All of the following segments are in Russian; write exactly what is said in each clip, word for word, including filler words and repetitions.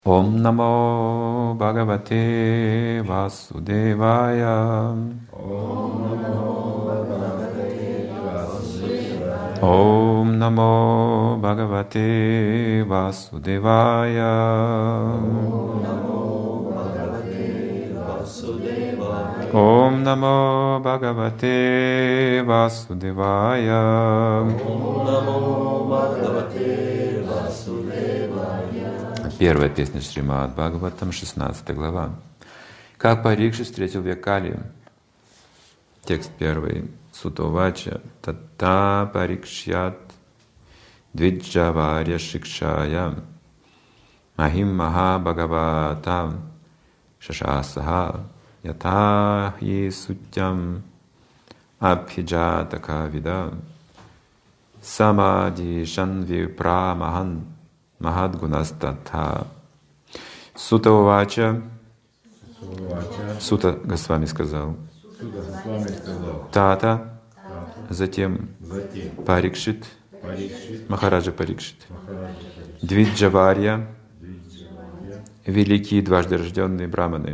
Om Namo Bhagavate Vasudevaya. Om Namo Bhagavate Vasudevaya. Om Namo Bhagavate Vasudevaya. Om Namo Bhagavate Vasudevaya. Om Namo Bhagavate Vasudevaya. Om Namo Bhagavate Vasudevaya. Первая песня Шримад Бхагаватам, шестнадцатая глава. Как Парикшит встретил век Кали. Текст первый. Сутовача Тата Парикшят Двиджаварья Шикшая Махим Маха Бхагавата Шашасаха Ята Хи Сутям Абхиджатака Вида Самади Шанви Прамахан Махадгунастатха. Сута Увача. Сута Госвами сказал. Тата. Затем Парикшит. Махараджа Парикшит. Двиджаварья. Великие дважды рожденные браманы.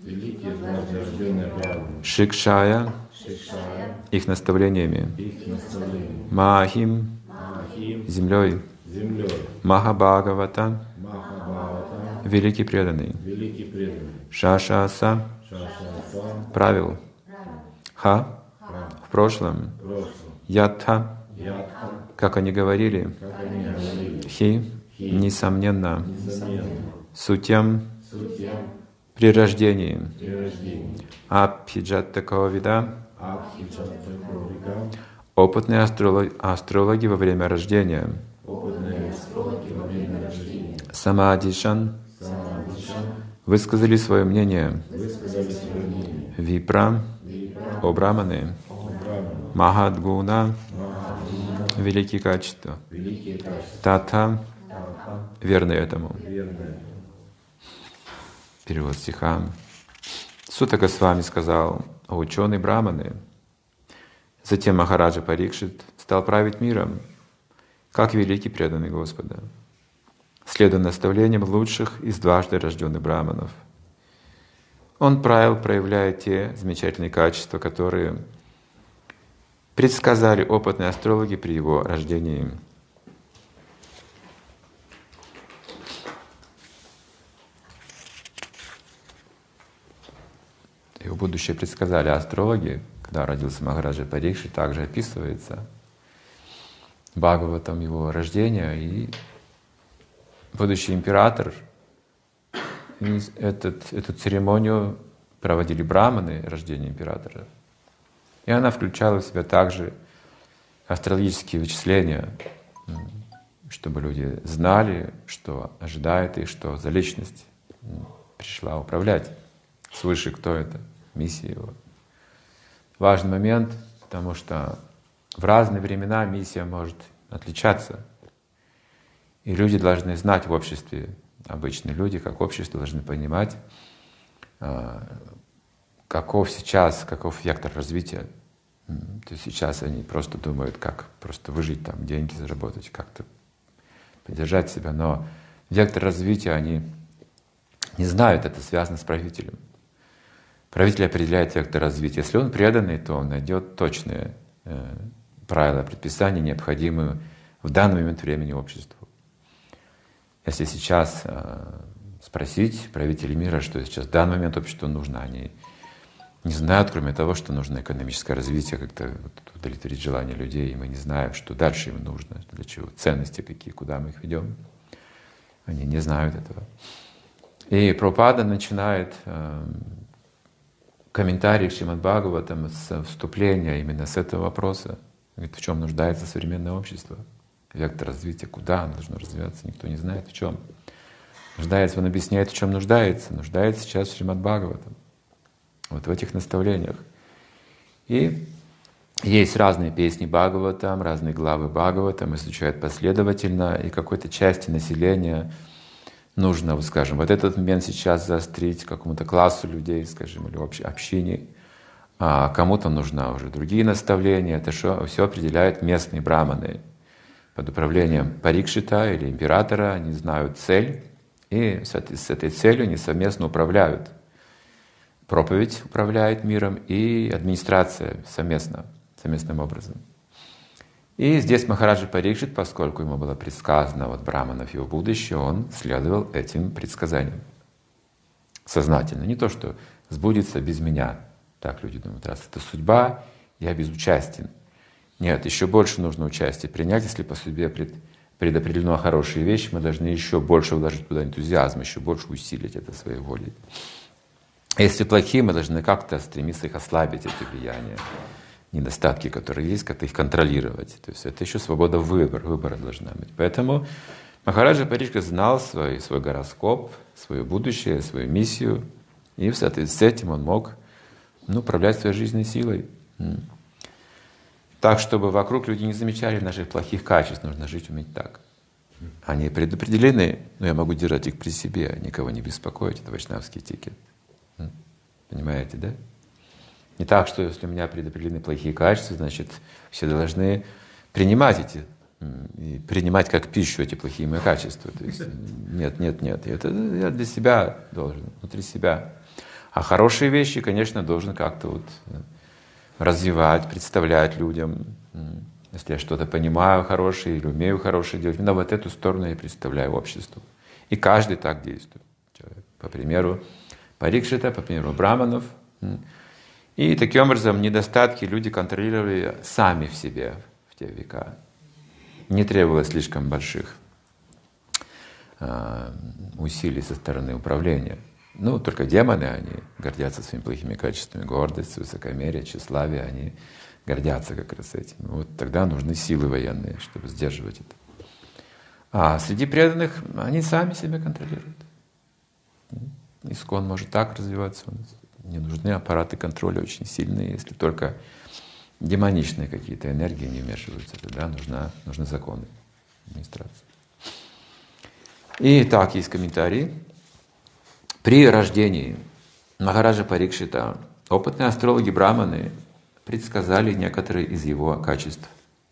Шикшая. Их наставлениями. Махим. Землей. Махабхагавата, великий преданный. Шашаса, правил. Ха, в прошлом. Ятха, как они говорили. Хи, несомненно. Сутям, при рождении. Абхиджат такого вида. Опытные астрологи, астрологи во время рождения. Самадишан высказали свое мнение. Випра, о браманы. Махадгуна, великие качества. Тата, верны этому. Перевод стиха. Сута Госвами сказал: о ученые браманы. Затем Махараджа Парикшит стал править миром, как великий преданный Господа, следуя наставлениям лучших из дважды рожденных браманов. Он правил, проявляя те замечательные качества, которые предсказали опытные астрологи при его рождении. Его будущее предсказали астрологи, когда родился Махараджа Парикшит, также описывается Бхагаватам его рождения, и будущий император, этот, эту церемонию проводили браманы, рождения императора. И она включала в себя также астрологические вычисления, чтобы люди знали, что ожидает их, что за личность пришла управлять свыше, кто это, миссия его. Важный момент, потому что в разные времена миссия может отличаться. И люди должны знать в обществе, обычные люди, как общество, должны понимать, каков сейчас, каков вектор развития. То есть сейчас они просто думают, как просто выжить, там, деньги заработать, как-то поддержать себя. Но вектор развития они не знают, это связано с правителем. Правитель определяет вектор развития. Если он преданный, то он найдет точные правила, предписания, необходимые в данный момент времени обществу. Если сейчас э, спросить правителей мира, что сейчас в данный момент обществу нужно, они не знают, кроме того, что нужно экономическое развитие, как-то вот удовлетворить желания людей, и мы не знаем, что дальше им нужно, для чего, ценности какие, куда мы их ведем. Они не знают этого. И Прабхупада начинает э, комментарий к Шримад Бхагаватам с вступления именно с этого вопроса. Говорит, в чем нуждается современное общество? Вектор развития, куда оно должно развиваться, никто не знает, в чем. Нуждается, он объясняет, в чем нуждается. Нуждается сейчас в Шримад Бхагаватам. Вот в этих наставлениях. И есть разные песни Бхагаватам, разные главы Бхагаватам, изучают последовательно, и какой-то части населения нужно, вот скажем, вот этот момент сейчас заострить какому-то классу людей, скажем, или общей общине. А кому-то нужны уже другие наставления. Это все определяют местные браманы. Под управлением Парикшита или императора они знают цель И с этой, с этой целью они совместно управляют. Проповедь управляет миром и администрация совместно, совместным образом. И здесь Махараджа Парикшит, поскольку ему было предсказано от браманов его будущее, он следовал этим предсказаниям. Сознательно. Не то, что сбудется без меня. Так люди думают, раз это судьба, я безучастен. Нет, еще больше нужно участие принять, если по судьбе пред, предопределено хорошие вещи, мы должны еще больше вложить туда энтузиазм, еще больше усилить это своей волей. А если плохие, мы должны как-то стремиться их ослабить, эти влияния, недостатки, которые есть, как-то их контролировать. То есть это еще свобода выбора, выбора должна быть. Поэтому Махараджа Парикшит знал свой, свой гороскоп, свое будущее, свою миссию, и в соответствии с этим он мог ну, управлять своей жизненной силой. Так, чтобы вокруг люди не замечали наших плохих качеств, нужно жить, уметь так. Они предопределены, но я могу держать их при себе, никого не беспокоить, это вайшнавский этикет. Понимаете, да? Не так, что если у меня предопределены плохие качества, значит, все должны принимать эти, и принимать как пищу эти плохие мои качества. То есть, нет, нет, нет, это я для себя должен, внутри себя. А хорошие вещи, конечно, должен как-то вот развивать, представлять людям. Если я что-то понимаю хорошее или умею хорошее делать, именно вот эту сторону я представляю обществу. И каждый так действует. По примеру Парикшита, по примеру браманов. И таким образом недостатки люди контролировали сами в себе в те века. Не требовалось слишком больших э, усилий со стороны управления. Ну, только демоны, они гордятся своими плохими качествами, гордость, высокомерие, тщеславие, они гордятся как раз этим. Вот тогда нужны силы военные, чтобы сдерживать это. А среди преданных они сами себя контролируют. Искон может так развиваться у нас. Не нужны аппараты контроля очень сильные, если только демоничные какие-то энергии не вмешиваются, тогда нужна, нужны законы администрации. И так, есть комментарий. При рождении Махараджа Парикшита опытные астрологи-браманы предсказали некоторые из его качеств.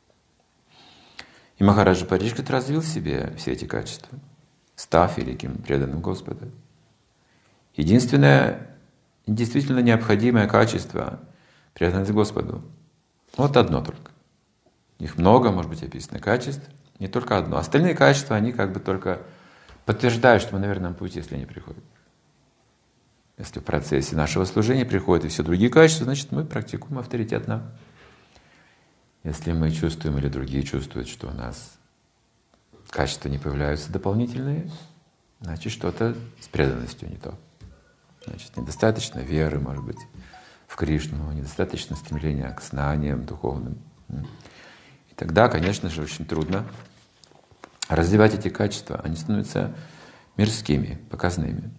И Махараджа Парикшит развил в себе все эти качества, став великим преданным Господа. Единственное, действительно необходимое качество — преданность Господу. Вот одно только. Их много, может быть, описано качеств, не только одно. Остальные качества, они как бы только подтверждают, что мы на верном пути, если они приходят. Если в процессе нашего служения приходят и все другие качества, значит, мы практикуем авторитетно. Если мы чувствуем или другие чувствуют, что у нас качества не появляются дополнительные, значит, что-то с преданностью не то. Значит, недостаточно веры, может быть, в Кришну, недостаточно стремления к знаниям духовным. И тогда, конечно же, очень трудно развивать эти качества. Они становятся мирскими, показными.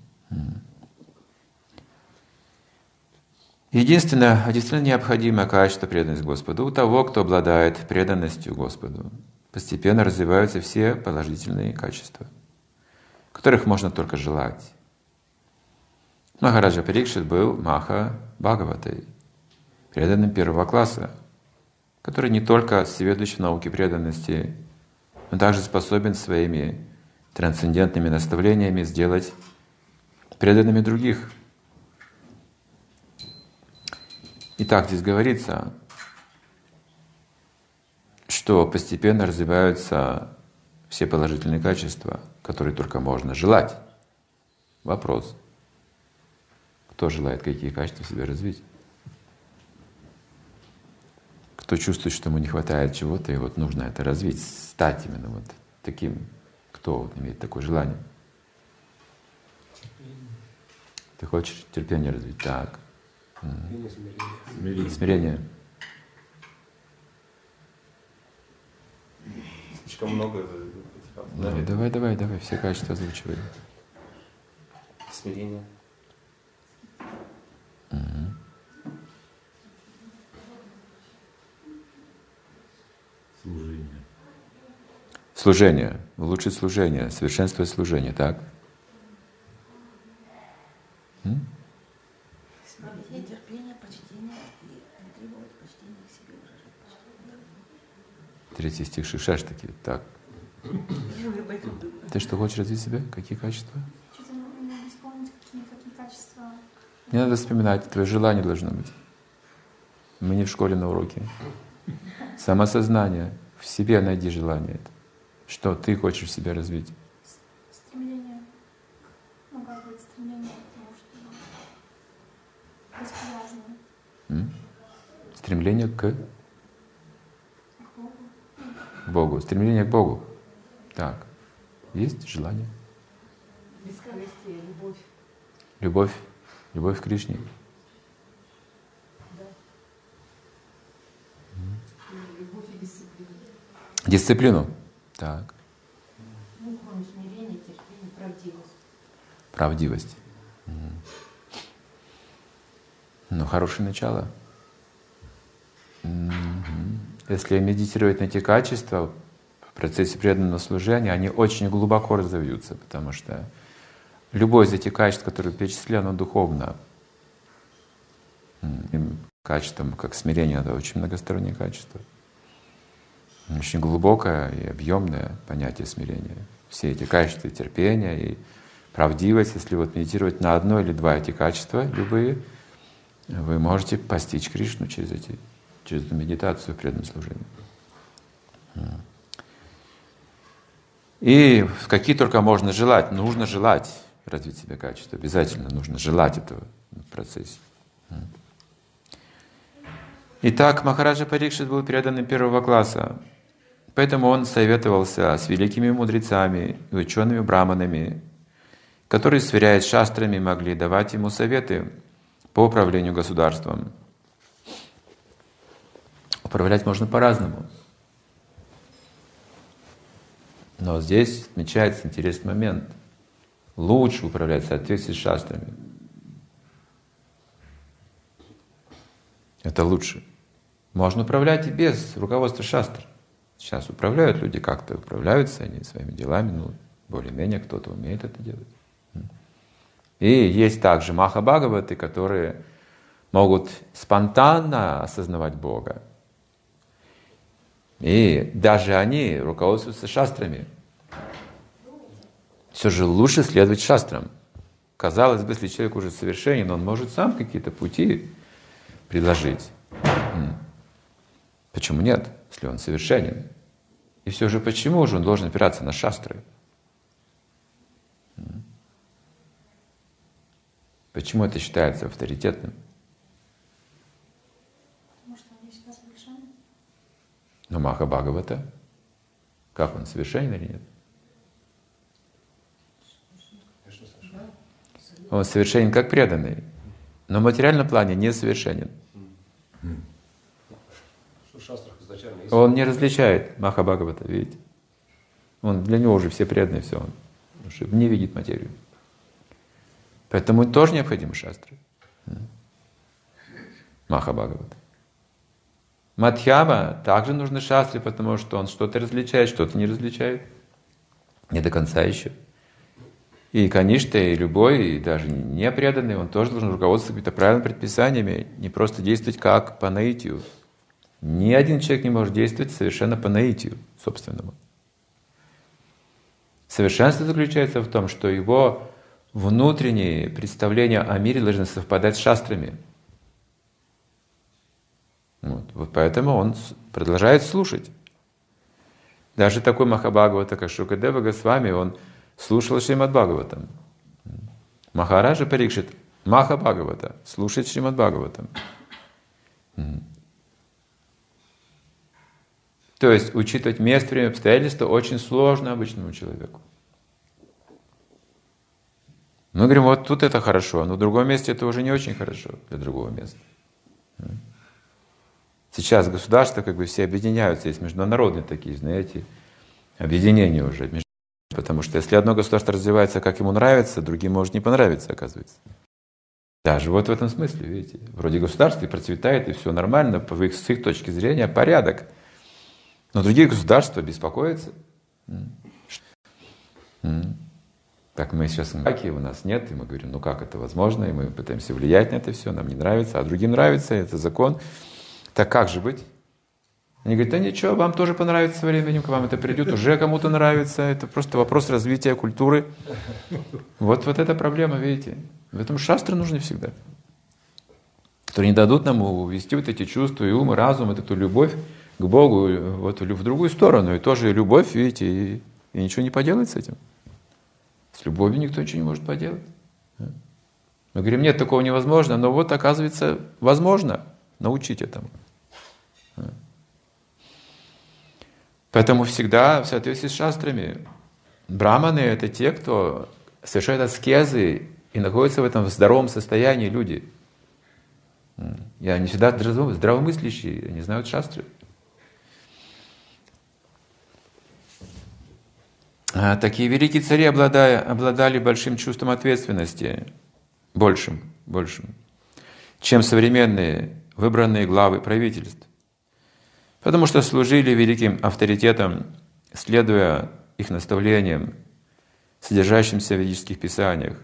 Единственное, действительно необходимое качество — преданность Господу. У того, кто обладает преданностью Господу, постепенно развиваются все положительные качества, которых можно только желать. Махараджа Парикшит был Маха Бхагаватой, преданным первого класса, который не только сведущ в науке преданности, но также способен своими трансцендентными наставлениями сделать преданными других. Итак, здесь говорится, что постепенно развиваются все положительные качества, которые только можно желать. Вопрос: кто желает какие качества в себе развить? Кто чувствует, что ему не хватает чего-то, и вот нужно это развить, стать именно вот таким, кто вот имеет такое желание? Ты хочешь терпение развить? Так. Смирение. Смирение. Слишком много. Давай, давай, давай, давай, все качества озвучивай. Смирение. Угу. Служение. Служение. Улучшить служение, совершенствовать служение, так? М? Терпение, почтение и не требовать почтения к себе, выражать почтение. Третий стих Шишаштаки. Так. Ты что, хочешь развить себя? Какие качества? качества. Не надо вспоминать, твое желание должно быть. Мы не в школе на уроке. Самосознание. В себе найди желание. Что ты хочешь в себе развить? Стремление, ну как бы стремление к тому, чтобы быть привязанным. М? Стремление к? К Богу. К Богу. Стремление к Богу. Так. Есть желание? Бескорыстие, любовь. Любовь. Любовь к Кришне. Да. Любовь и дисциплина. Дисциплину. Так. Ну, кроме смирения, терпения, правдивость. Правдивость. Ну, хорошее начало. Если медитировать на эти качества в процессе преданного служения, они очень глубоко разовьются, потому что любое из этих качеств, которые перечислены, оно духовно. Качеством, как смирение, это очень многостороннее качество. Очень глубокое и объемное понятие смирения. Все эти качества терпения и правдивость, если вот медитировать на одно или два эти качества, любые, вы можете постичь Кришну через эти, через эту медитацию в преданном служении. И какие только можно желать, нужно желать развить себе качество, обязательно нужно желать этого в процессе. Итак, Махараджа Парикшит был преданным первого класса, поэтому он советовался с великими мудрецами и учеными браманами, которые, сверяясь с шастрами, могли давать ему советы по управлению государством. Управлять можно по-разному. Но здесь отмечается интересный момент. Лучше управлять в соответствии с шастрами. Это лучше. Можно управлять и без руководства шастр. Сейчас управляют люди как-то, управляются они своими делами, ну, более-менее кто-то умеет это делать. И есть также маха-бхагаваты, которые могут спонтанно осознавать Бога. И даже они руководствуются шастрами. Все же лучше следовать шастрам. Казалось бы, если человек уже совершенен, он может сам какие-то пути предложить. Почему нет, если он совершенен? И все же почему же он должен опираться на шастры? Почему это считается авторитетным? Потому что он не всегда совершенен. Но Маха-бхагавата, как он, совершенен или нет? Он совершенен как преданный, но в материальном плане не совершенен. Он не различает Маха-бхагавата, видите? Он, для него уже все преданные, все, он уже не видит материю. Поэтому тоже необходимы шастры. Маха-бхагавата. Мадхьяма также нужны шастры, потому что он что-то различает, что-то не различает. Не до конца еще. И, конечно, и любой, и даже не преданный, он тоже должен руководствоваться какими-то правильными предписаниями, не просто действовать как по наитию. Ни один человек не может действовать совершенно по наитию собственному. Совершенство заключается в том, что его внутренние представления о мире должны совпадать с шастрами. Вот, вот поэтому он продолжает слушать. Даже такой Махабхагавата, как Шукадева Госвами, он слушал Шримад-Бхагаватам. Махараджа Парикшит Маха-Бхагавата слушает Шримад-Бхагаватам. То есть учитывать место, время, обстоятельства очень сложно обычному человеку. Мы говорим, вот тут это хорошо, но в другом месте это уже не очень хорошо для другого места. Сейчас государства как бы все объединяются, есть международные такие, знаете, объединения уже. Потому что если одно государство развивается, как ему нравится, другим может не понравиться, оказывается. Даже вот в этом смысле, видите, вроде государство и процветает, и все нормально, по их, с их точки зрения порядок. Но другие государства беспокоятся. Так мы сейчас в Ираке, у нас нет, и мы говорим, ну как это возможно, и мы пытаемся влиять на это все, нам не нравится, а другим нравится, это закон. Так как же быть? Они говорят, да ничего, вам тоже понравится со временем, к вам это придет, уже кому-то нравится, это просто вопрос развития культуры. Вот, вот эта проблема, видите. Поэтому шастры нужны всегда, которые не дадут нам увести вот эти чувства и ум, и разум, вот эту любовь к Богу вот в другую сторону. И тоже любовь, видите, и, и ничего не поделать с этим. С любовью никто ничего не может поделать. Мы говорим, нет, такого невозможно, но вот оказывается, возможно научить этому. Поэтому всегда в соответствии с шастрами браманы — это те, кто совершает аскезы и находятся в этом здоровом состоянии люди. И они всегда здравомыслящие, они знают шастры. А такие великие цари обладая, обладали большим чувством ответственности, большим, большим, чем современные выбранные главы правительств, потому что служили великим авторитетом, следуя их наставлениям, содержащимся в ведических писаниях.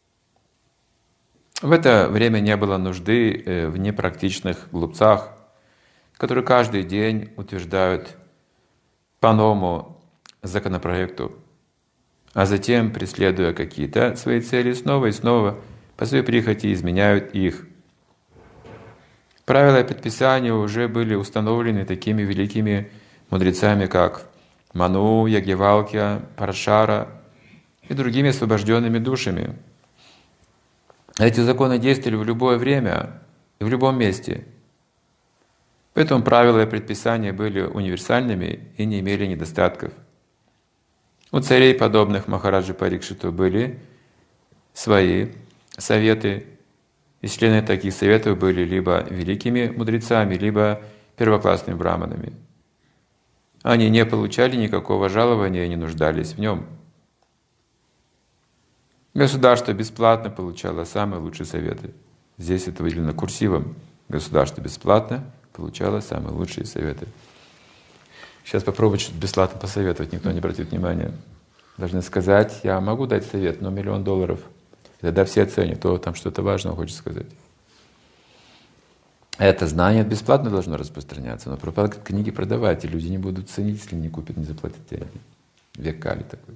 В это время не было нужды в непрактичных глупцах, которые каждый день утверждают по новому законопроекту, а затем, преследуя какие-то свои цели, снова и снова по своей прихоти изменяют их. Правила и предписания уже были установлены такими великими мудрецами, как Ману, Ягьявалкья, Парашара и другими освобожденными душами. Эти законы действовали в любое время и в любом месте. Поэтому правила и предписания были универсальными и не имели недостатков. У царей, подобных Махараджи Парикшиту, были свои советы, и члены таких советов были либо великими мудрецами, либо первоклассными браманами. Они не получали никакого жалования и не нуждались в нем. Государство бесплатно получало самые лучшие советы. Здесь это выделено курсивом. Государство бесплатно получало самые лучшие советы. Сейчас попробую что-то бесплатно посоветовать, никто не обратит внимания. Должны сказать, я могу дать совет, но миллион долларов. И тогда все оценят, кто там что-то важное хочет сказать. Это знание бесплатно должно распространяться, но Прабхупада книги продавать, и люди не будут ценить, если не купят, не заплатят деньги. Век Кали такой.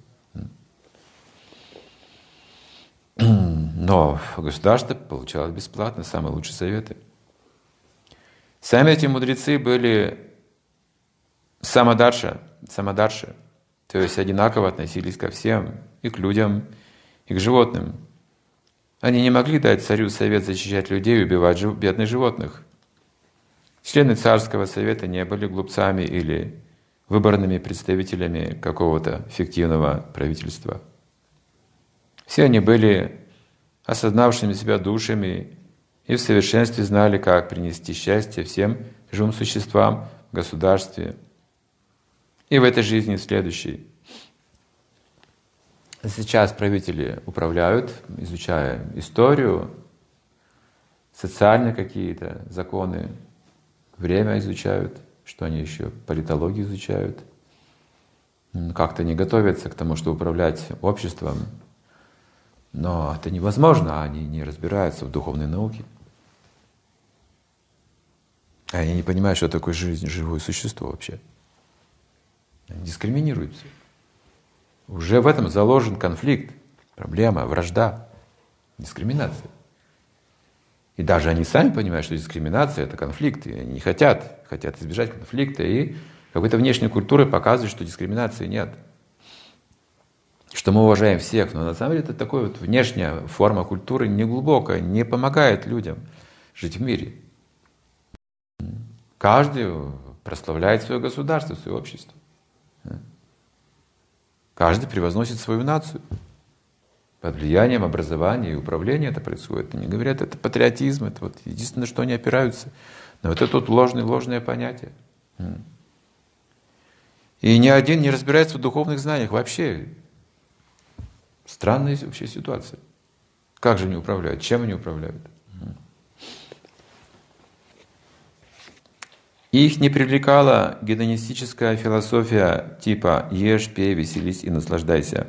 Но государство получало бесплатно самые лучшие советы. Сами эти мудрецы были самадарша, самадарша, то есть одинаково относились ко всем, и к людям, и к животным. Они не могли дать царю совет защищать людей и убивать жив... бедных животных. Члены царского совета не были глупцами или выборными представителями какого-то фиктивного правительства. Все они были осознавшими себя душами и в совершенстве знали, как принести счастье всем живым существам в государстве и в этой жизни, и в следующей. Сейчас правители управляют, изучая историю, социальные какие-то законы, время изучают, что они еще, политологию изучают. Как-то не готовятся к тому, чтобы управлять обществом. Но это невозможно, они не разбираются в духовной науке. Они не понимают, что такое жизнь, живое существо вообще. Они дискриминируются. Уже в этом заложен конфликт, проблема, вражда, дискриминация. И даже они сами понимают, что дискриминация — это конфликт, и они не хотят, хотят избежать конфликта, и какой-то внешней культурой показывают, что дискриминации нет. Что мы уважаем всех, но на самом деле это такая вот внешняя форма культуры, неглубокая, не помогает людям жить в мире. Каждый прославляет свое государство, свое общество. Каждый превозносит свою нацию. Под влиянием образования и управления это происходит. Они говорят, это патриотизм, это вот единственное, что они опираются на вот это вот ложное, ложное понятие. И ни один не разбирается в духовных знаниях вообще. Странная вообще ситуация. Как же они управляют? Чем они управляют? Их не привлекала гедонистическая философия типа «ешь, пей, веселись и наслаждайся».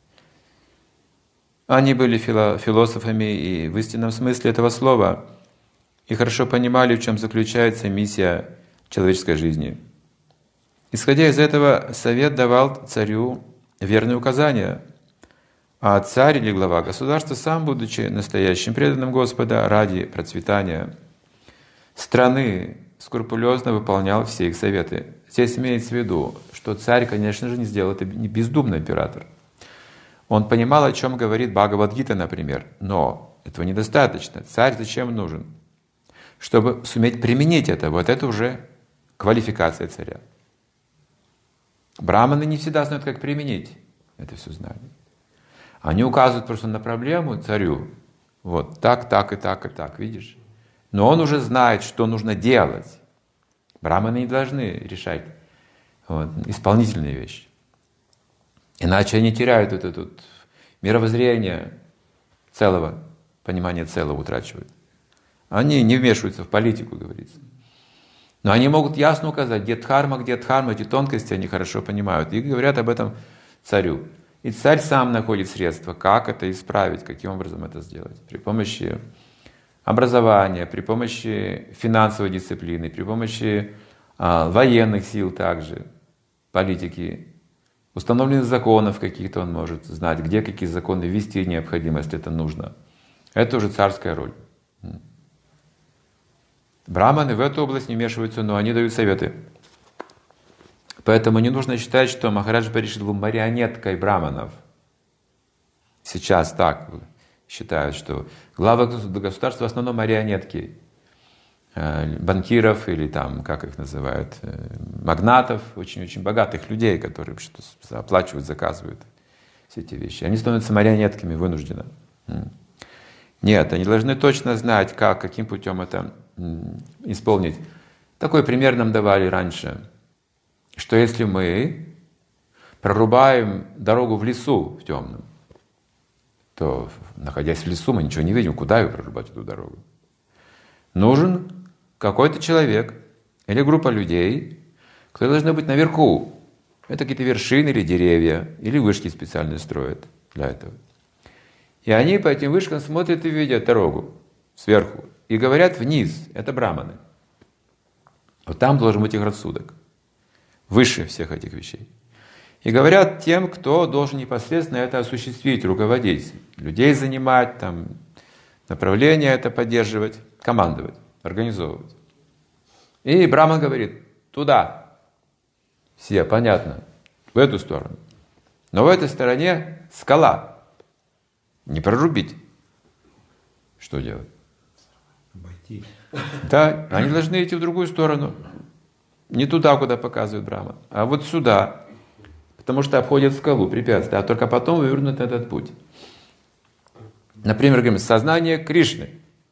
Они были фило- философами и в истинном смысле этого слова и хорошо понимали, в чем заключается миссия человеческой жизни. Исходя из этого, совет давал царю верные указания, А царь или глава государства, сам будучи настоящим преданным Господа, ради процветания страны скрупулезно выполнял все их советы. Здесь имеется в виду, что царь, конечно же, не сделал это не бездумный оператор. Он понимал, о чем говорит Бхагавад-гита, например, но этого недостаточно. Царь зачем нужен? Чтобы суметь применить это. Вот это уже квалификация царя. Браманы не всегда знают, как применить это все знание. Они указывают просто на проблему царю. Вот так, так и так и так, видишь? Но он уже знает, что нужно делать. Браманы не должны решать вот, исполнительные вещи. Иначе они теряют это тут мировоззрение целого, понимание целого утрачивают. Они не вмешиваются в политику, говорится. Но они могут ясно указать, где дхарма, где дхарма, эти тонкости они хорошо понимают. И говорят об этом царю. И царь сам находит средства, как это исправить, каким образом это сделать. При помощи образования, при помощи финансовой дисциплины, при помощи а, военных сил также, политики, установленных законов каких-то он может знать, где какие законы ввести необходимо, если это нужно. Это уже царская роль. Браманы в эту область не вмешиваются, но они дают советы. Поэтому не нужно считать, что Махарадж Парикшит был марионеткой браманов. Сейчас так считают, что главы государства в основном марионетки банкиров или там, как их называют, магнатов, очень-очень богатых людей, которые что-то оплачивают, заказывают все эти вещи. Они становятся марионетками вынужденно. Нет, они должны точно знать, как, каким путем это исполнить. Такой пример нам давали раньше, что если мы прорубаем дорогу в лесу в темном, то, находясь в лесу, мы ничего не видим, куда ее прорубать, эту дорогу. Нужен какой-то человек или группа людей, кто должны быть наверху. Это какие-то вершины или деревья, или вышки специально строят для этого. И они по этим вышкам смотрят и видят дорогу сверху. И говорят вниз, это браманы. Вот там должен быть их рассудок. Выше всех этих вещей. И говорят тем, кто должен непосредственно это осуществить, руководить. Людей занимать, там, направление это поддерживать, командовать, организовывать. И браман говорит, туда. Все, понятно, в эту сторону. Но в этой стороне скала. Не прорубить. Что делать? Обойти. Да, они должны идти в другую сторону. Не туда, куда показывает браман, а вот сюда. Потому что обходят скалу, препятствия, а только потом вывернут этот путь. Например, говорим, сознание Кришны.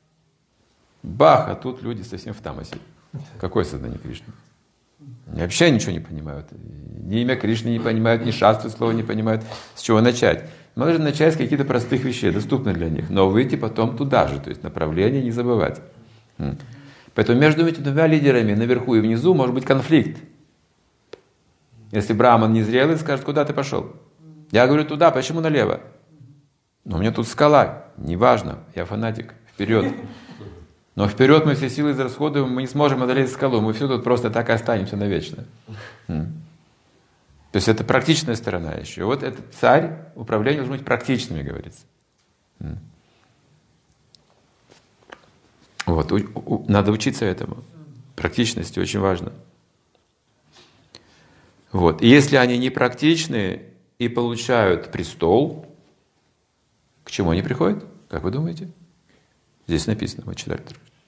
Бах, а тут люди совсем в тамасе. Какое сознание Кришны? Они вообще ничего не понимают. Ни имя Кришны не понимают, ни шастры слова не понимают. С чего начать? Можно начать с каких-то простых вещей, доступных для них, но выйти потом туда же, то есть направление не забывать. Поэтому между этими двумя лидерами, наверху и внизу, может быть конфликт. Если браман незрелый, скажет, куда ты пошел? Я говорю, туда, почему налево? Но у меня тут скала, неважно, я фанатик, вперед. Но вперед мы все силы израсходуем, мы не сможем одолеть скалу, мы все тут просто так и останемся навечно. То есть это практичная сторона еще. Вот этот царь, управление должно быть практичными, говорится. Вот, у, у, надо учиться этому. Практичности очень важно. Вот. И если они не практичны и получают престол, к чему они приходят? Как вы думаете? Здесь написано, мы читали.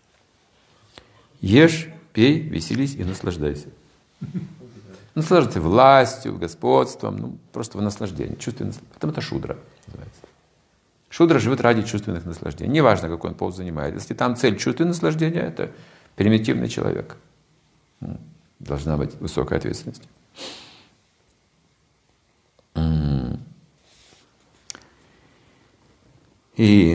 Ешь, пей, веселись и наслаждайся. Наслаждайся властью, господством, ну, просто в наслаждении. Чувственное, потом это шудра называется. Шудра живет ради чувственных наслаждений. Неважно, какой он пост занимает. Если там цель чувственного наслаждения, это примитивный человек. Должна быть высокая ответственность. И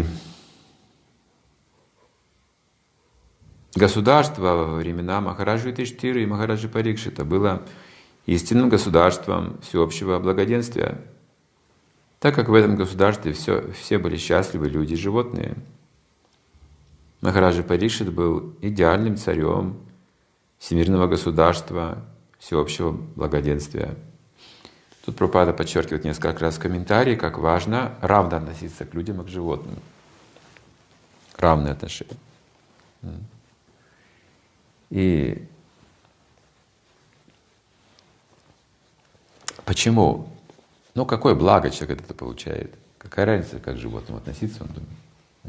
государство во времена Махараджи Юдхиштхиры и Махараджи Парикшита было истинным государством всеобщего благоденствия, так как в этом государстве все, все были счастливы, люди и животные. Махараджа Парикшит был идеальным царем всемирного государства всеобщего благоденствия. Тут Прабхупада подчеркивает несколько раз в комментарии, как важно равно относиться к людям и к животным. Равные отношения. И почему? Ну, какое благо человек это получает? Какая разница, как к животному относиться, он думает.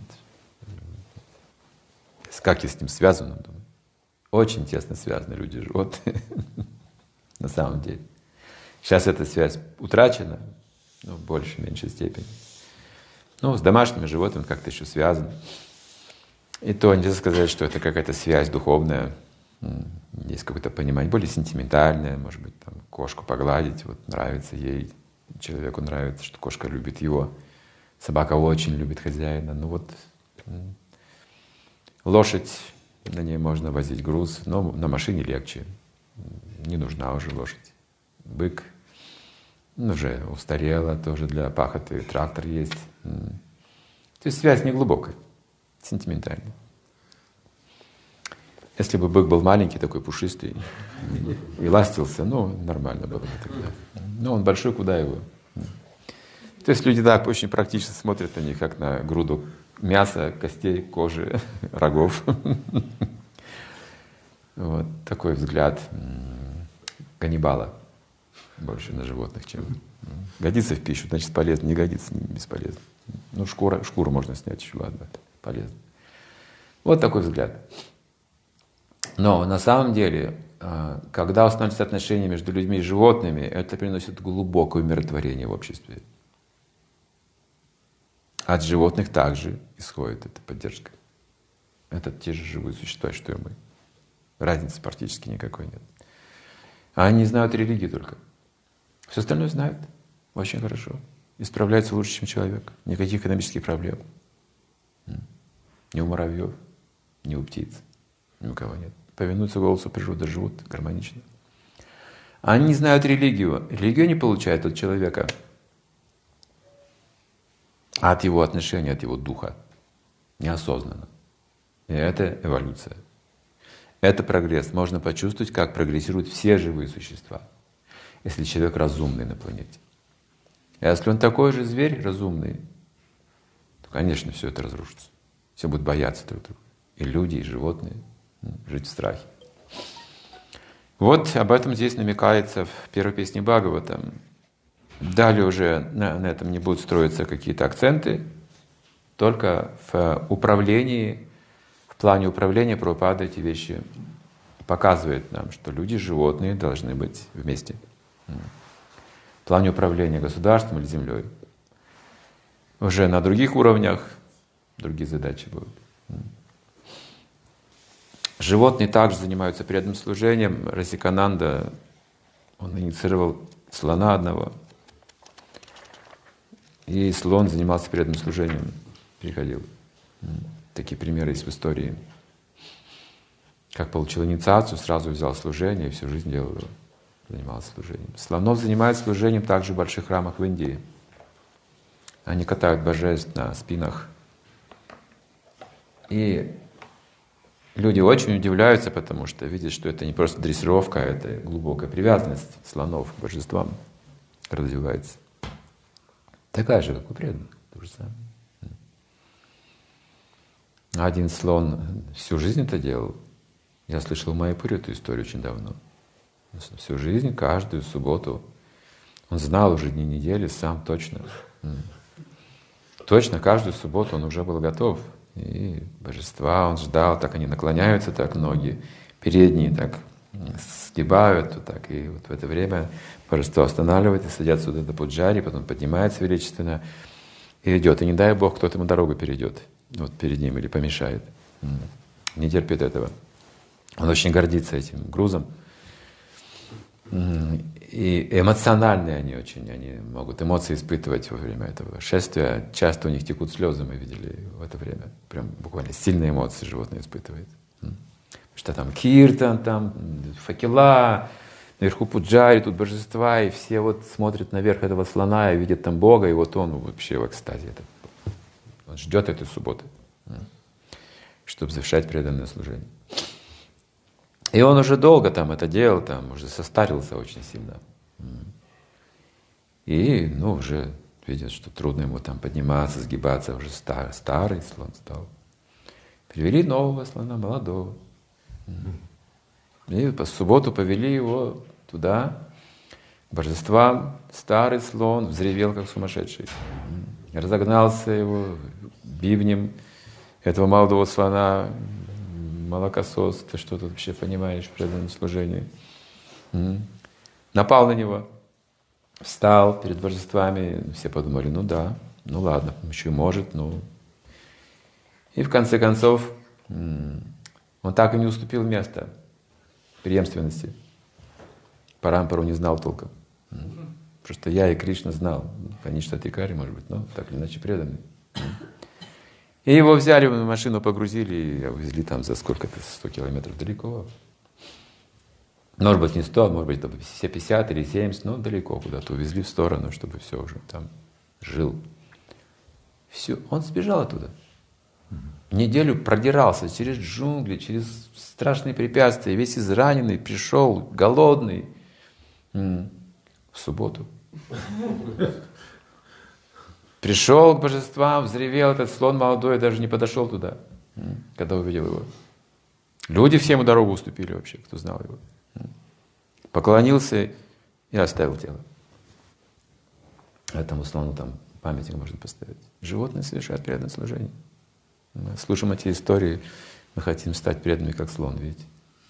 Как я с ним связан, он думает. Очень тесно связаны люди и животные, на самом деле. Сейчас эта связь утрачена, ну, в большей, меньшей степени. Ну, с домашними животными как-то еще связан. И то нельзя сказать, что это какая-то связь духовная. Есть какое-то понимание, более сентиментальное, может быть, там, кошку погладить, вот нравится ей, человеку нравится, что кошка любит его, собака очень любит хозяина. Ну вот лошадь, на ней можно возить груз, но на машине легче, не нужна уже лошадь. Бык ну, уже устарела, тоже для пахоты трактор есть. То есть связь не глубокая, сентиментальная. Если бы бык был маленький, такой пушистый, и ластился, ну, нормально было бы тогда. Но он большой, куда его? То есть люди так очень практично смотрят на них, как на груду мяса, костей, кожи, рогов. Вот такой взгляд каннибала больше на животных, чем годится в пищу, значит полезно, не годится, бесполезно. Ну, шкура, шкуру можно снять еще, ладно, полезно. Вот такой взгляд. Но на самом деле, когда устанавливаются отношения между людьми и животными, это приносит глубокое умиротворение в обществе. От животных также исходит эта поддержка. Это те же живые существа, что и мы. Разницы практически никакой нет. А они знают религии только. Все остальное знают очень хорошо. И справляются лучше, чем человек. Никаких экономических проблем. Ни у муравьев, ни у птиц. Ни у кого нет. Повинуются голосу природы, живут гармонично. Они не знают религию. Религию они получают от человека. От его отношения, от его духа. Неосознанно. И это эволюция. Это прогресс. Можно почувствовать, как прогрессируют все живые существа, если человек разумный на планете. А если он такой же зверь, разумный, то, конечно, все это разрушится. Все будут бояться друг друга. И люди, и животные. Жить в страхе. Вот об этом здесь намекается в первой песне Бхагавата. Далее уже на, на этом не будут строиться какие-то акценты, только в управлении, в плане управления Прабхупада эти вещи показывает нам, что люди и животные должны быть вместе. В плане управления государством или землей. Уже на других уровнях другие задачи будут. Животные также занимаются преданным служением. Расикананда, он инициировал слона одного. И слон занимался преданным служением, приходил. Такие примеры есть в истории. Как получил инициацию, сразу взял служение и всю жизнь делал его, занимался служением. Слонов занимаются служением также в больших храмах в Индии. Они катают божеств на спинах. И люди очень удивляются, потому что видят, что это не просто дрессировка, а это глубокая привязанность слонов к божествам развивается. Такая же, как у преданных, то же самое. Один слон всю жизнь это делал. Я слышал в Майяпуре эту историю очень давно. Всю жизнь, каждую субботу. Он знал уже дни недели, сам точно. Точно каждую субботу он уже был готов. И божества он ждал, так они наклоняются, так ноги передние так сгибают, вот так. И вот в это время божество останавливается, садятся вот это пуджари, потом поднимается величественно и идет. И не дай Бог, кто-то ему дорогу перейдет вот перед ним или помешает. Не терпит этого. Он очень гордится этим грузом. И эмоциональные они очень, они могут эмоции испытывать во время этого шествия. Часто у них текут слезы, мы видели в это время. Прям буквально сильные эмоции животное испытывает. Что там киртан, там факела, наверху пуджари, тут божества, и все вот смотрят наверх этого слона и видят там Бога, и вот он вообще в экстазе. Он ждет этой субботы, чтобы завершать преданное служение. И он уже долго там это делал, там уже состарился очень сильно. И, ну, уже видят, что трудно ему там подниматься, сгибаться, уже старый, старый слон стал. Привели нового слона, молодого. И по субботу повели его туда, к божествам. Старый слон взревел, как сумасшедший. Разогнался его бивнем этого молодого слона. Молокосос, ты что тут вообще понимаешь в преданном служении? Напал на него, встал перед божествами. Все подумали, ну да, ну ладно, еще может, ну... И в конце концов он так и не уступил место преемственности. Парампару не знал толком. Просто я и Кришна знал. Конечно, Адхикари, может быть, но так или иначе преданный. И его взяли в машину, погрузили и увезли там за сколько-то, сто километров далеко. Может быть, не сто, может быть, все пятьдесят или семьдесят, но далеко куда-то увезли в сторону, чтобы все уже там жил. Все, он сбежал оттуда. Неделю продирался через джунгли, через страшные препятствия, весь израненный, пришел, голодный. В субботу. Пришел к божествам, взревел этот слон молодой, даже не подошел туда, когда увидел его. Люди все ему дорогу уступили вообще, кто знал его. Поклонился и оставил тело. Этому слону там памятник можно поставить. Животные совершают преданное служение. Мы слушаем эти истории, мы хотим стать преданными, как слон, видите.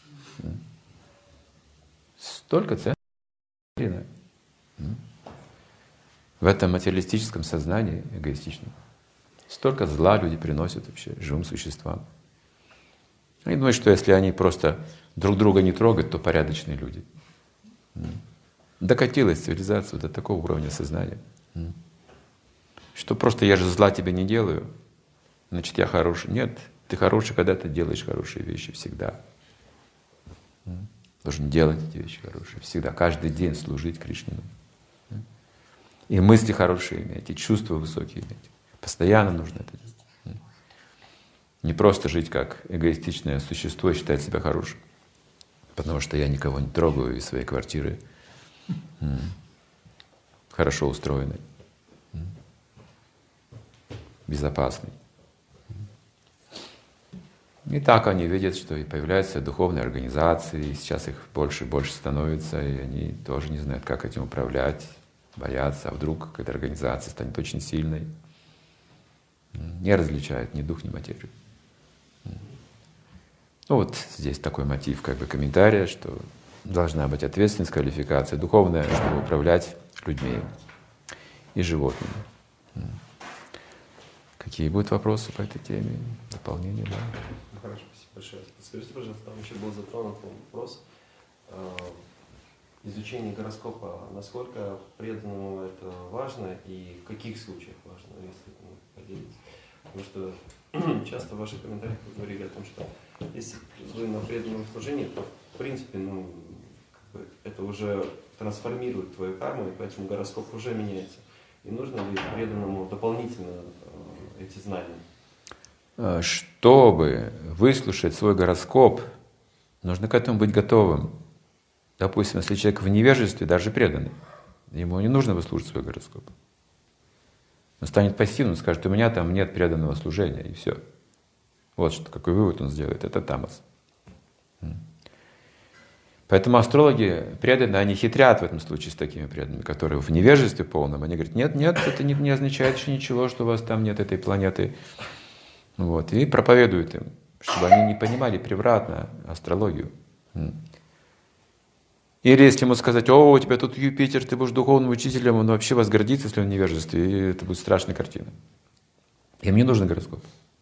Столько ценностей в этом материалистическом сознании эгоистичном. Столько зла люди приносят вообще живым существам. Они думают, что если они просто друг друга не трогают, то порядочные люди. Докатилась цивилизация до такого уровня сознания, что просто я же зла тебе не делаю, значит я хороший. Нет, ты хороший, когда ты делаешь хорошие вещи всегда. Должен делать эти вещи хорошие всегда, каждый день служить Кришне. И мысли хорошие иметь, и чувства высокие иметь. Постоянно нужно это делать. Не просто жить как эгоистичное существо и считать себя хорошим, потому что я никого не трогаю из своей квартиры хорошо устроенной, безопасной. И так они видят, что и появляются духовные организации, и сейчас их больше и больше становится, и они тоже не знают, как этим управлять, боятся, а вдруг какая-то организация станет очень сильной, не различает ни дух, ни материю. Ну вот здесь такой мотив как бы комментария, что должна быть ответственность, квалификация духовная, чтобы управлять людьми и животными. Какие будут вопросы по этой теме? Дополнения, да? Ну, хорошо, спасибо большое. Скажите, пожалуйста, там еще был затронут вопрос изучение гороскопа. Насколько преданному это важно и в каких случаях важно, если ну, поделиться? Потому что часто в ваших комментариях вы говорили о том, что если вы на преданном служении, то в принципе ну, как бы это уже трансформирует твою карму, и поэтому гороскоп уже меняется. И нужно ли преданному дополнительно э, эти знания? Чтобы выслушать свой гороскоп, нужно к этому быть готовым. Допустим, если человек в невежестве, даже преданный, ему не нужно выслушать свой гороскоп. Он станет пассивным, скажет, у меня там нет преданного служения, и все. Вот что, какой вывод он сделает, это тамас. Поэтому астрологи преданные, они хитрят в этом случае с такими преданными, которые в невежестве полном. Они говорят, нет, нет, это не, не означает еще ничего, что у вас там нет этой планеты. Вот, и проповедуют им, чтобы они не понимали превратно астрологию. Или если ему сказать, о, у тебя тут Юпитер, ты будешь духовным учителем, он вообще возгордится, если он в невежестве, и это будет страшная картина. Им не нужен гороскоп.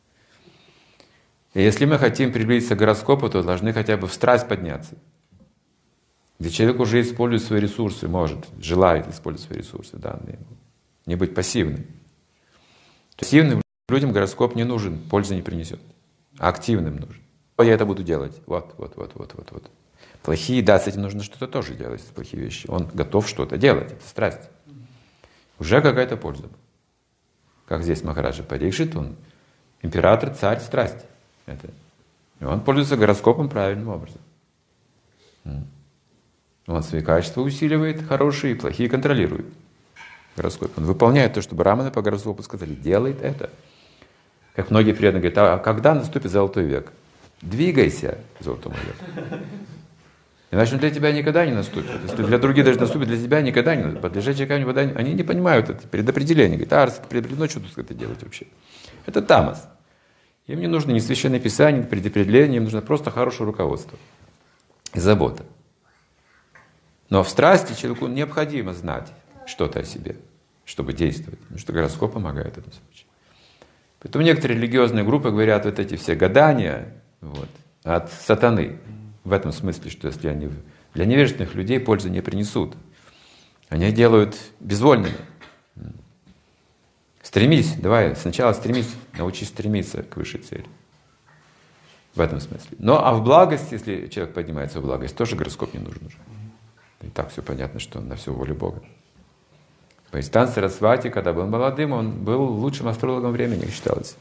И если мы хотим приблизиться к гороскопу, то должны хотя бы в страсть подняться. Где человек уже использует свои ресурсы, может, желает использовать свои ресурсы данные ему. Не быть пассивным. Пассивным людям гороскоп не нужен, пользы не принесет. А активным нужен. Я это буду делать. Вот, вот, вот, вот, вот, вот. Плохие, да, с этим нужно что-то тоже делать, плохие вещи. Он готов что-то делать, это страсть. Уже какая-то польза. Как здесь Махараджа Парикшит, он император, царь, страсть. Это. И он пользуется гороскопом правильным образом. Он свои качества усиливает, хорошие и плохие контролирует. гороскопе. Он выполняет то, что браманы по гороскопу сказали. Делает это. Как многие преданные говорят, а когда наступит золотой век? Двигайся к золотому веку. Иначе он для тебя никогда не наступит. Если для других даже наступит, для тебя никогда не наступит. Подлежащие камни вода, они не понимают это предопределение. Говорят, арс, это предопределено, что тут это делать вообще? Это тамас. Им не нужно ни священное писание, ни предопределение, им нужно просто хорошее руководство и забота. Но в страсти человеку необходимо знать что-то о себе, чтобы действовать. Потому что гороскоп помогает в этом случае. Поэтому некоторые религиозные группы говорят, вот эти все гадания вот, от сатаны. В этом смысле, что если они для невежественных людей пользы не принесут, они их делают безвольными. Стремись, давай, сначала стремись, научись стремиться к высшей цели. В этом смысле. Но а в благости, если человек поднимается в благость, тоже гороскоп не нужен уже. И так все понятно, что он на всю волю Бога. Бхагаватан Сарасвати, когда был молодым, он был лучшим астрологом времени, считалось.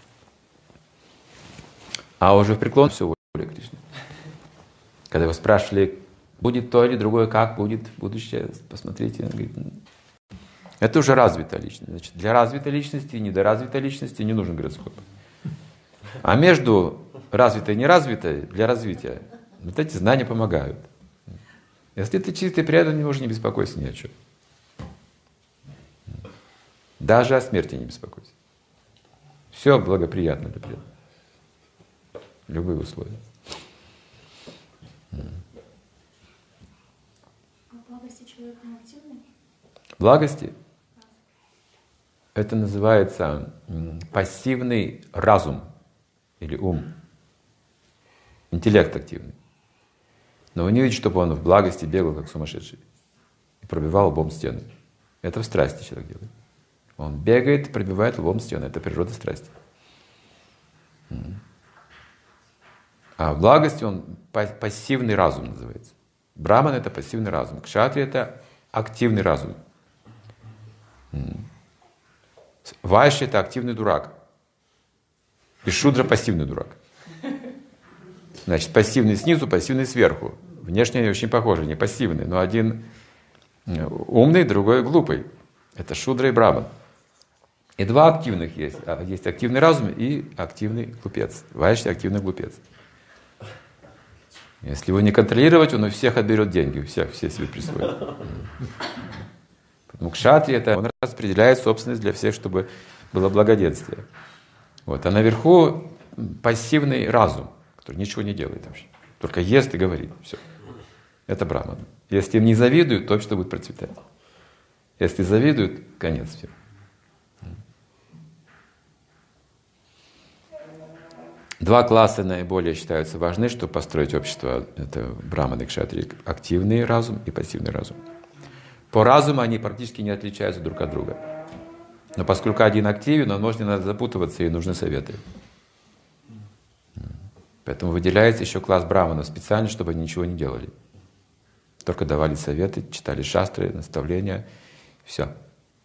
А уже в преклон все воля Кришны. Когда его спрашивали, будет то или другое, как будет будущее, посмотрите, он говорит, это уже развитая личность. Значит, для развитой личности и недоразвитой личности не нужен гороскоп. А между развитой и неразвитой для развития вот эти знания помогают. Если ты чистый преданный, уже не беспокойся ни о чем. Даже о смерти не беспокойся. Все благоприятно для преданных. Любые условия. А в благости человек не активный? Благости — это называется пассивный разум или ум. Интеллект активный. Но вы не видите, чтобы он в благости бегал, как сумасшедший, и пробивал лбом стены. Это в страсти человек делает. Он бегает и пробивает лбом стены. Это природа страсти. А в благости он пассивный разум называется. Браман — это пассивный разум. Кшатри — это активный разум. Вайши — это активный дурак. И шудра — пассивный дурак. Значит, пассивный снизу, пассивный сверху. Внешне они очень похожи, не пассивные, но один умный, другой глупый. Это шудра и браман. И два активных есть. Есть активный разум и активный глупец. Вайши — активный глупец. Если его не контролировать, он у всех отберет деньги, у всех все себе присвоит. Поэтому кшатри — это он распределяет собственность для всех, чтобы было благоденствие. Вот. А наверху пассивный разум, который ничего не делает вообще. Только ест и говорит. Все. Это браман. Если им не завидуют, то общество будет процветать. Если завидуют, конец всем. Два класса наиболее считаются важны, чтобы построить общество. Это браман и кшатри. Активный разум и пассивный разум. По разуму они практически не отличаются друг от друга. Но поскольку один активен, он может не надо запутываться, и нужны советы. Поэтому выделяется еще класс браманов специально, чтобы они ничего не делали. Только давали советы, читали шастры, наставления. Все.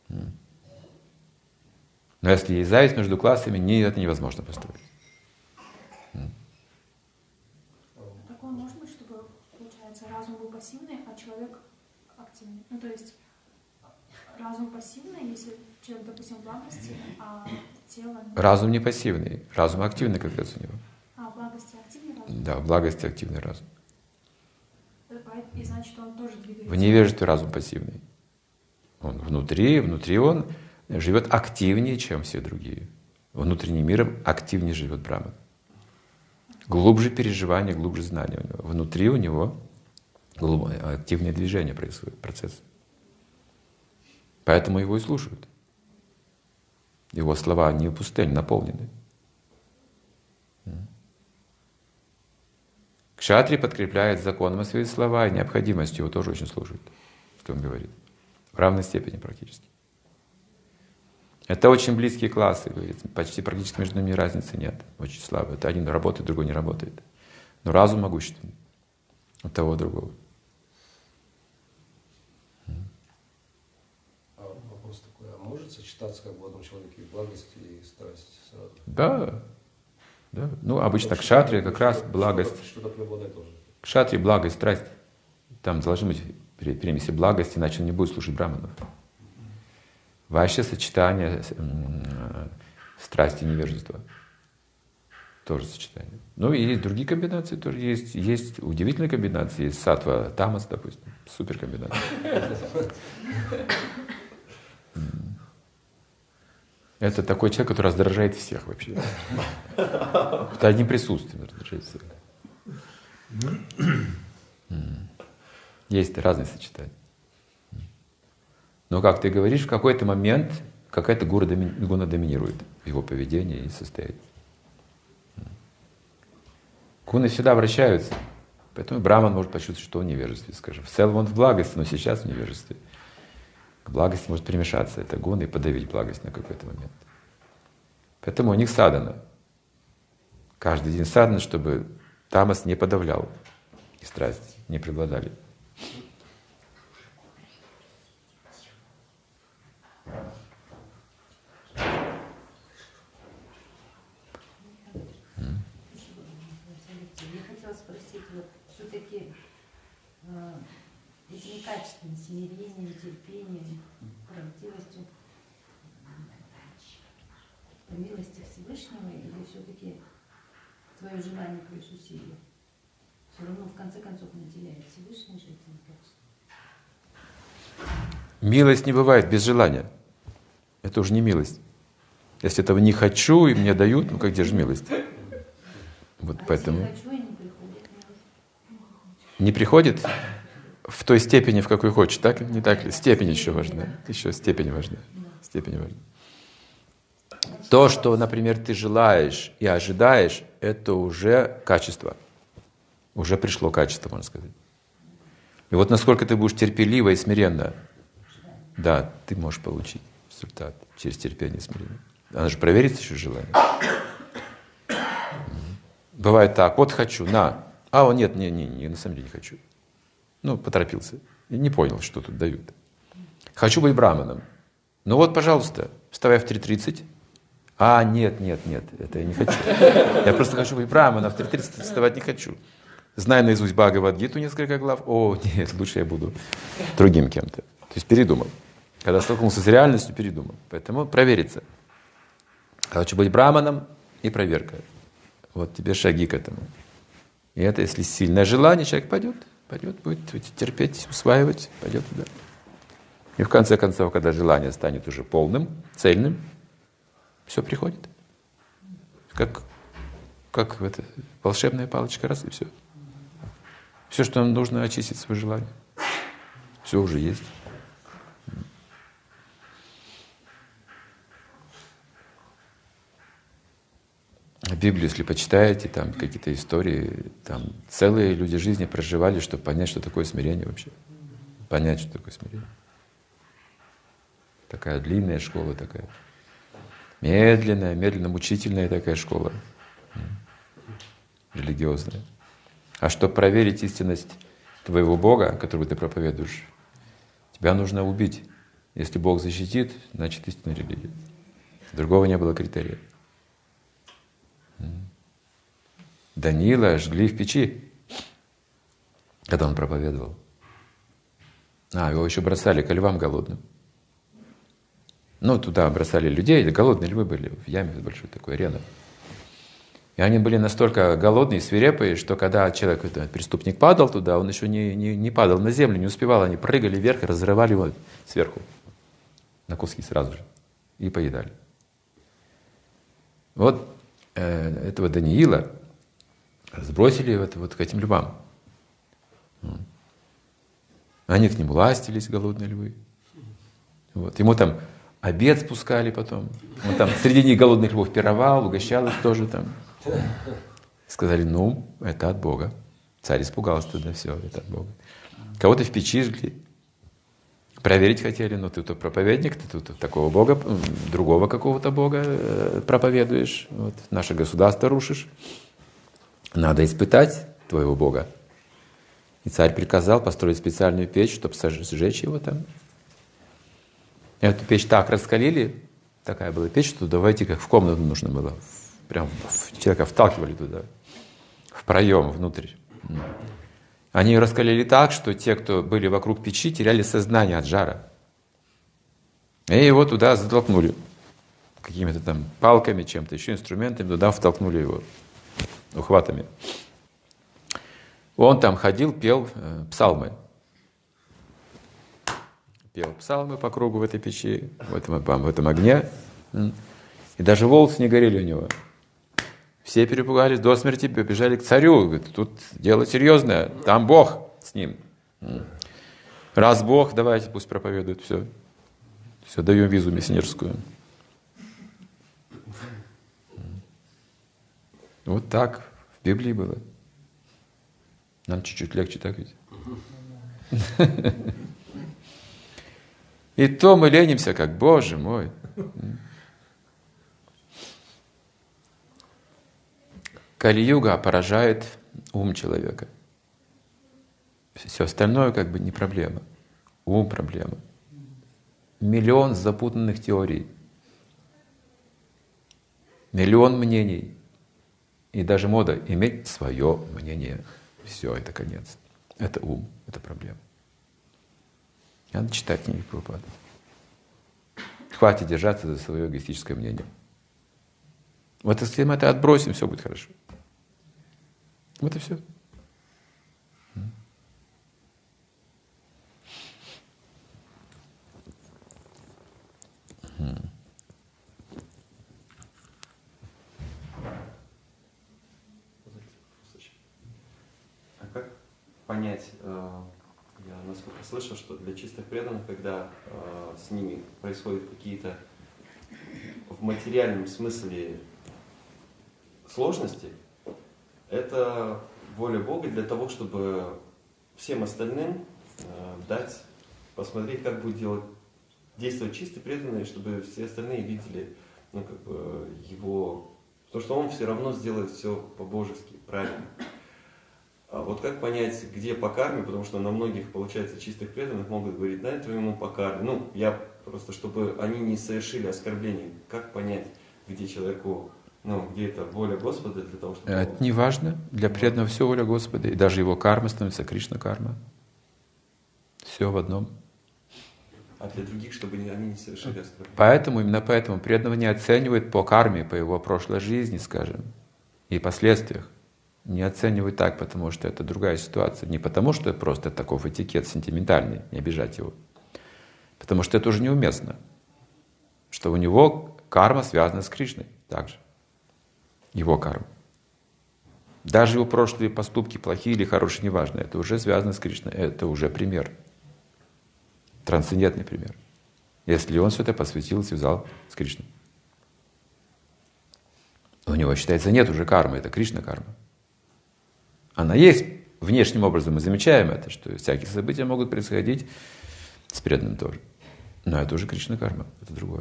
Но если есть зависть между классами, не, это невозможно построить. Такое может быть, чтобы, получается, разум был пассивный, а человек активный. Ну, то есть разум пассивный, если человек, допустим, в благости, а тело... Разум не пассивный, разум активный как раз у него. А в благости активный разум? Да, в благости активный разум. И значит, он тоже двигается. В невежестве разум пассивный. Он внутри, внутри он живет активнее, чем все другие. Внутренним миром активнее живет браман. Глубже переживания, глубже знания у него. Внутри у него активное движение происходит, процесс. Поэтому его и слушают. Его слова не пустые, наполнены. Кшатри подкрепляет законом свои слова, и необходимостью его тоже очень слушают, что он говорит. В равной степени практически. Это очень близкие классы, говорит. Почти практически между ними разницы нет. Очень слабо. Это один работает, другой не работает. Но разум могущественный. От того и другого. А вопрос такой, а может сочетаться как бы в одном человеке и благость, и страсть сразу? Да. Да. Ну, обычно кшатри как раз благость. Что-то преобладает тоже. Кшатри, благость, страсть. Там должны быть перемеси благости, иначе он не будет слушать браманов. Вообще сочетание страсти и невежества. Тоже сочетание. Ну и есть другие комбинации тоже. Есть, есть удивительные комбинации. Есть саттва, тамас, допустим. Супер комбинация. Это такой человек, который раздражает всех вообще. Это одним присутствием раздражает всех. Есть разные сочетания. Но, как ты говоришь, в какой-то момент какая-то гуна доминирует в его поведении и состоянии. Гуны всегда вращаются. Поэтому браман может почувствовать, что он в невежестве, скажем. В целом он в благости, но сейчас в невежестве. К благости может примешаться эта гуна и подавить благость на какой-то момент. Поэтому у них садхана. Каждый день садхана, чтобы тамас не подавлял и страсти не преобладали. Я хотела спросить, вот все-таки э, этими качествами, смирением, терпением, правдивостью, по милости Всевышнего, или все-таки твое желание плюс усилие? Все равно в конце концов наделяет Всевышний же этими качествами. Милость не бывает без желания. Это уже не милость. Если этого не хочу и мне дают, ну как где же милость? Вот а поэтому. Если хочу, и не приходит милость? Не приходит в той степени, в какой хочешь, так? Не так ли? Степень еще важна. Еще степень важна. Степень важна. То, что, например, ты желаешь и ожидаешь, это уже качество. Уже пришло качество, можно сказать. И вот насколько ты будешь терпеливо и смиренно, да, ты можешь получить результат через терпение и смирение. Она же проверится еще желание. Бывает так, вот хочу, на. А, о, нет, не, не, не, на самом деле не хочу. Ну, поторопился. И не понял, что тут дают. Хочу быть браманом. Ну вот, пожалуйста, вставай в три тридцать. А, нет, нет, нет, это я не хочу. Я просто хочу быть браманом, в три тридцать вставать не хочу. Знаю наизусть Бхагавад-гиту несколько глав. О, нет, лучше я буду другим кем-то. То есть передумал. Когда столкнулся с реальностью, передумал. Поэтому провериться. Хочу быть браманом и проверка. Вот тебе шаги к этому. И это, если сильное желание, человек пойдет, пойдет, будет терпеть, усваивать, пойдет туда. И в конце концов, когда желание станет уже полным, цельным, все приходит. Как, как это, волшебная палочка, раз и все. Все, что нам нужно, очистить свое желание. Все уже есть. Библию, если почитаете, там какие-то истории, там целые люди жизни проживали, чтобы понять, что такое смирение вообще. Понять, что такое смирение. Такая длинная школа такая. Медленная, медленно мучительная такая школа. Религиозная. А чтобы проверить истинность твоего Бога, которого ты проповедуешь, тебя нужно убить. Если Бог защитит, значит истинная религия. Другого не было критерия. Даниила жгли в печи, когда он проповедовал. А, его еще бросали ко львам голодным. Ну, туда бросали людей, голодные львы были, в яме большой такой, арена. И они были настолько голодные и свирепые, что когда человек, этот преступник, падал туда, он еще не, не, не падал на землю, не успевал, они прыгали вверх и разрывали его сверху на куски сразу же и поедали. Вот э, этого Даниила сбросили вот, вот к этим львам. Они к нему ластились, голодные львы. Вот. Ему там обед спускали потом. Он там среди них голодных львов пировал, угощал их тоже там. Сказали, ну, это от Бога. Царь испугался тогда, все, это от Бога. Кого-то в печи жгли. Проверить хотели, ну ты тут проповедник, ты тут такого Бога, другого какого-то Бога проповедуешь, вот, наше государство рушишь. Надо испытать твоего Бога. И царь приказал построить специальную печь, чтобы сжечь его там. Эту печь так раскалили, такая была печь, что давайте как в комнату нужно было. Прям человека вталкивали туда, в проем внутрь. Они ее раскалили так, что те, кто были вокруг печи, теряли сознание от жара. И его туда затолкнули. Какими-то там палками, чем-то еще, инструментами, туда втолкнули его ухватами. Он там ходил, пел э, псалмы. Пел псалмы по кругу в этой печи, в этом, в этом огне. И даже волосы не горели у него. Все перепугались до смерти, побежали к царю. Говорят, тут дело серьезное, там Бог с ним. Раз Бог, давайте, пусть проповедует, все. Все, даем визу миссионерскую. Вот так в Библии было. Нам чуть-чуть легче, так ведь? И то мы ленимся, как, Боже мой. Кали-юга поражает ум человека. Все остальное как бы не проблема. Ум проблема. Миллион запутанных теорий. Миллион мнений. И даже мода иметь свое мнение. Все, это конец. Это ум, это проблема. Надо читать книги Прабхупады. Хватит держаться за свое эгоистическое мнение. Вот если мы это отбросим, все будет хорошо. Вот и все. А как понять, э, я насколько слышал, что для чистых преданных, когда э, с ними происходят какие-то в материальном смысле сложности, это воля Бога для того, чтобы всем остальным э, дать, посмотреть, как будет делать, действовать чистый преданный, чтобы все остальные видели, ну, как бы, его, потому что он все равно сделает все по-божески, правильно. А вот как понять, где по карме, потому что на многих, получается, чистых преданных могут говорить, да, это ему по карме. Ну, я просто, чтобы они не совершили оскорбление, как понять, где человеку, ну, где это воля Господа для того, чтобы... Это не важно. Для преданного все воля Господа. И даже его карма становится Кришна-карма. Все в одном. А для других, чтобы они не совершили оскорбление. Поэтому, именно поэтому преданного не оценивают по карме, по его прошлой жизни, скажем, и последствиях. Не оценивают так, потому что это другая ситуация. Не потому, что это просто такой этикет сентиментальный, не обижать его. Потому что это уже неуместно. Что у него карма связана с Кришной также. Его карма. Даже его прошлые поступки, плохие или хорошие, неважно, это уже связано с Кришной. Это уже пример. Трансцендентный пример. Если он все это посвятил, связал с Кришной. У него, считается, нет уже кармы, это Кришна-карма. Она есть внешним образом, мы замечаем это, что всякие события могут происходить с преданным тоже. Но это уже Кришна-карма, это другое.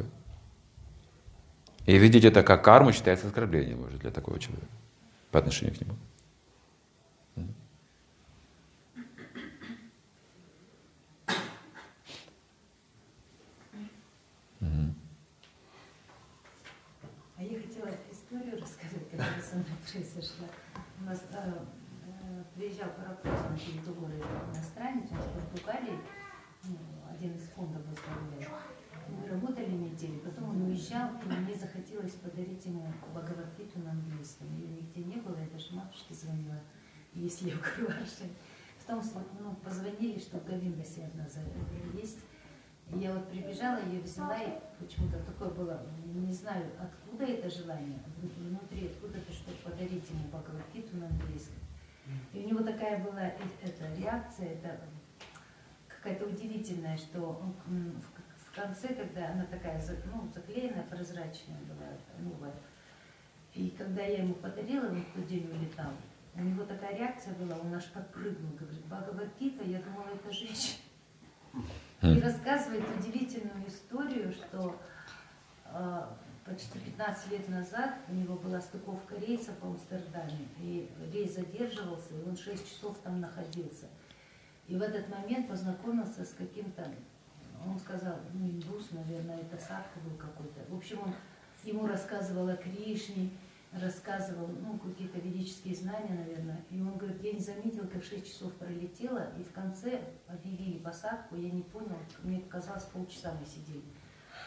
И видеть это как карму считается оскорблением уже для такого человека по отношению к нему. А я хотела историю рассказать, которая со мной произошла. У нас э, э, приезжал пароходом на переговоры иностранец, он в Португалии, ну, один из фондов возглавлял. Мы работали неделю, потом он уезжал, и мне захотелось подарить ему Бхагавад-гиту на английском. Ее нигде не было, я даже матушке звонила, если у Курваши. Потом ну, позвонили, что в Говиндасе одна есть. И я вот прибежала, ее взяла, и почему-то такое было, не знаю, откуда это желание, внутри, откуда-то, чтобы подарить ему Бхагавад-гиту на английском. И у него такая была эта реакция, это какая-то удивительная, что он в конце, когда она такая ну, заклеенная, прозрачная была, новая, и когда я ему подарила, он в тот день улетал, у него такая реакция была, он аж подпрыгнул, говорит, Бхагавад-гита, я думала, это женщина. И рассказывает удивительную историю, что э, почти пятнадцать лет назад у него была стыковка рейса по Амстердаме, и рейс задерживался, и он шесть часов там находился. И в этот момент познакомился с каким-то, он сказал, ну, индус, наверное, это садха был какой-то. В общем, он ему рассказывал о Кришне, рассказывал, ну, какие-то ведические знания, наверное. И он говорит, я не заметил, как шесть часов пролетело, и в конце объявили посадку, я не понял, мне показалось, полчаса мы сидели.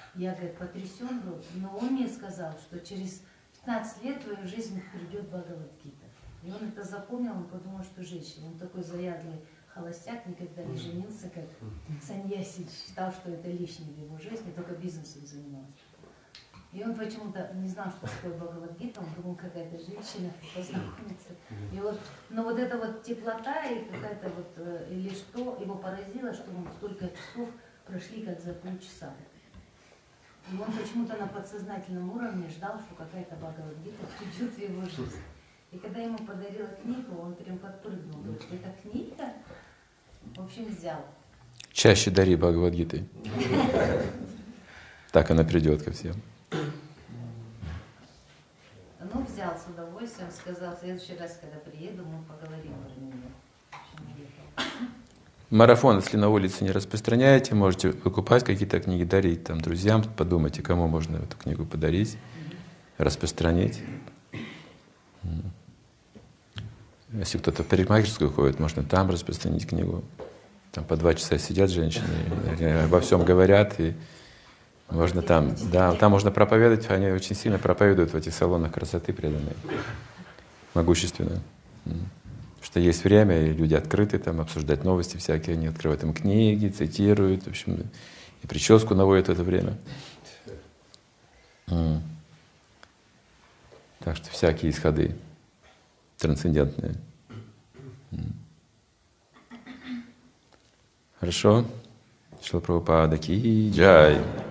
Я, говорит, потрясен был, но он мне сказал, что через пятнадцать лет в твою жизнь придет Бхагавад-гита. И он это запомнил, он подумал, что женщина. Он такой заядлый холостяк, никогда не женился, как саньяси, считал, что это лишнее в его жизни, только бизнесом занимался. И он почему-то не знал, что такое Бхагавад-гита, он думал, какая-то женщина познакомится. И вот, но вот эта вот теплота и какая-то вот, или что, его поразило, что он столько часов прошли, как за полчаса. И он почему-то на подсознательном уровне ждал, что какая-то Бхагавад-гита придет в его жизнь. И когда ему подарила книгу, он прям подпрыгнул. Говорит, это книга? В общем, взял. Чаще дари Бхагавад-гиты. Так она придет ко всем. Ну, взял с удовольствием, сказал, в следующий раз, когда приеду, мы поговорим про нее. Марафон, если на улице не распространяете, можете выкупать какие-то книги, дарить там друзьям, подумайте, кому можно эту книгу подарить, распространить. Если кто-то в парикмахерскую ходит, можно там распространить книгу. Там по два часа сидят женщины, обо всем говорят, и можно там, да, там можно проповедовать, они очень сильно проповедуют в этих салонах красоты преданные, могущественно. Что есть время, и люди открыты там обсуждать новости всякие, они открывают им книги, цитируют, в общем, и прическу наводят в это время. Mm. Так что всякие исходы трансцендентные. Mm. Хорошо? Шрила Прабхупада ки джай.